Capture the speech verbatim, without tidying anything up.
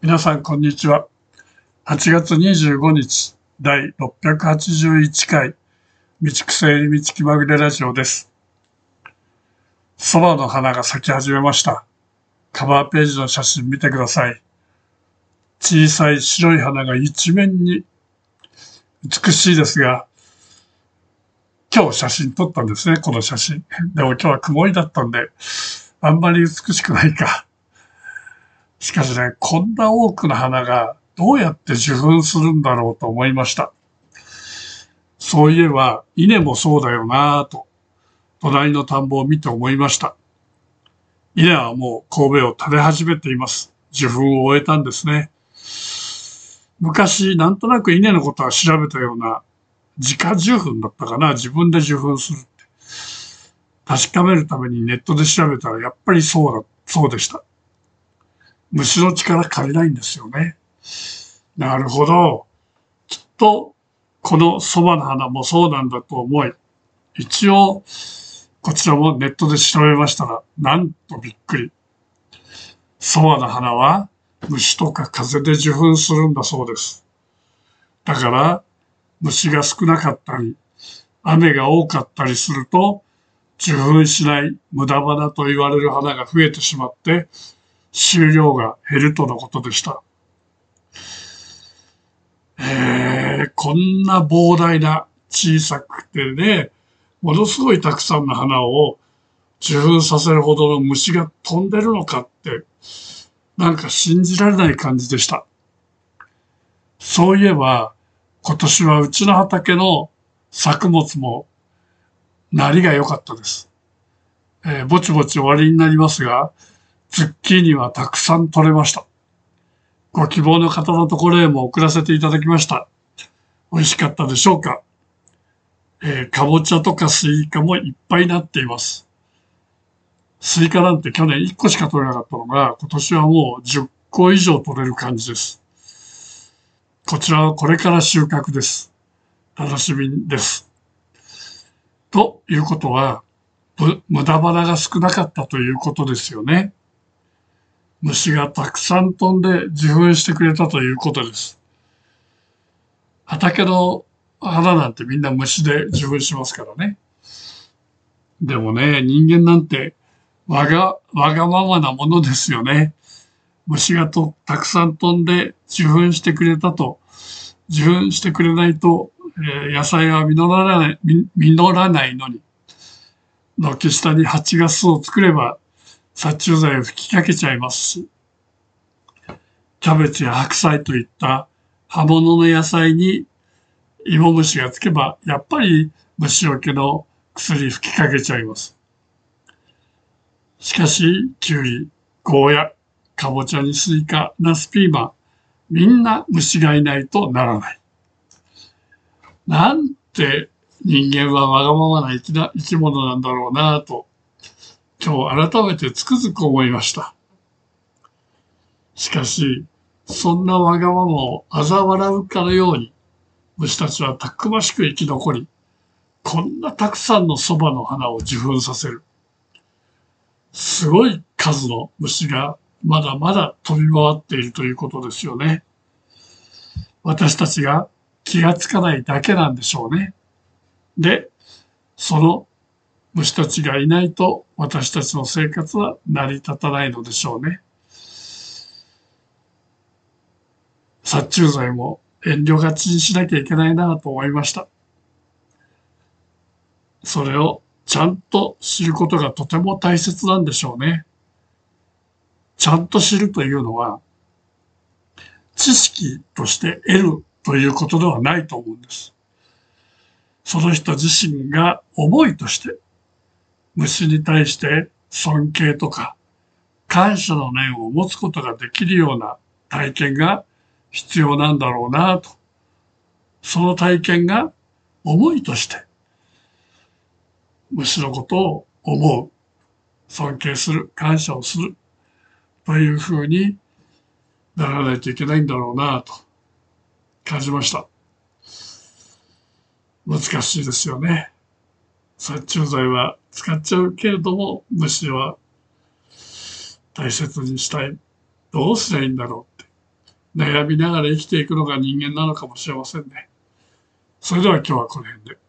皆さん、こんにちは。はちがつにじゅうごにち、だいろっぴゃくはちじゅういっかい、道草入り道気まぐれラジオです。そばの花が咲き始めました。カバーページの写真見てください。小さい白い花が一面に美しいですが、今日写真撮ったんですね、この写真。でも今日は曇りだったんで、あんまり美しくないか。しかしね、こんな多くの花がどうやって受粉するんだろうと思いました。そういえば、稲もそうだよなぁと、隣の田んぼを見て思いました。稲はもう神戸を垂れ始めています。受粉を終えたんですね。昔、なんとなく稲のことは調べたような、自家受粉だったかな、自分で受粉するって。確かめるためにネットで調べたら、やっぱりそうだ、そうでした。虫の力借りないんですよね。なるほど。きっと、このそばの花もそうなんだと思い、一応、こちらもネットで調べましたら、なんとびっくり。そばの花は虫とか風で受粉するんだそうです。だから、虫が少なかったり、雨が多かったりすると、受粉しない無駄花と言われる花が増えてしまって、収量が減るとのことでした。えー、こんな膨大な小さくてね、ものすごいたくさんの花を受粉させるほどの虫が飛んでるのかって、なんか信じられない感じでした。そういえば、今年はうちの畑の作物もなりが良かったです。えー、ぼちぼち終わりになりますが、ズッキーニはたくさん取れました。ご希望の方のところへも送らせていただきました。美味しかったでしょうか。えー、かぼちゃとかスイカもいっぱいなっています。スイカなんて去年いっこしか取れなかったのが、今年はもうじゅっこ以上取れる感じです。こちらはこれから収穫です。楽しみです。ということは、無駄花が少なかったということですよね。虫がたくさん飛んで受粉してくれたということです。畑の花なんてみんな虫で受粉しますからね。でもね、人間なんてわが、わがままなものですよね。虫がとたくさん飛んで受粉してくれたと、受粉してくれないと、えー野菜は実らない、実らないのに、軒下に蜂が巣を作れば殺虫剤を吹きかけちゃいますし、キャベツや白菜といった葉物の野菜に芋虫がつけば、やっぱり虫除けの薬吹きかけちゃいます。しかし、キュウリ、ゴーヤ、かぼちゃにスイカ、ナスピーマン、みんな虫がいないとならない。なんて人間はわがままな生きな生き物なんだろうなぁと、今日改めてつくづく思いました。しかし、そんなわがままを嘲笑うかのように、虫たちはたくましく生き残り、こんなたくさんのそばの花を受粉させる。すごい数の虫がまだまだ飛び回っているということですよね。私たちが気がつかないだけなんでしょうね。で、その虫たちがいないと私たちの生活は成り立たないのでしょうね。殺虫剤も遠慮がちにしなきゃいけないなと思いました。それをちゃんと知ることがとても大切なんでしょうね。ちゃんと知るというのは、知識として得るということではないと思うんです。その人自身が思いとして虫に対して尊敬とか感謝の念を持つことができるような体験が必要なんだろうなと。その体験が思いとして虫のことを思う、尊敬する、感謝をするというふうにならないといけないんだろうなと感じました。難しいですよね。殺虫剤は使っちゃうけれども、虫は大切にしたい。どうすりゃいいんだろうって。 悩みながら生きていくのが人間なのかもしれませんね。それでは今日はこの辺で。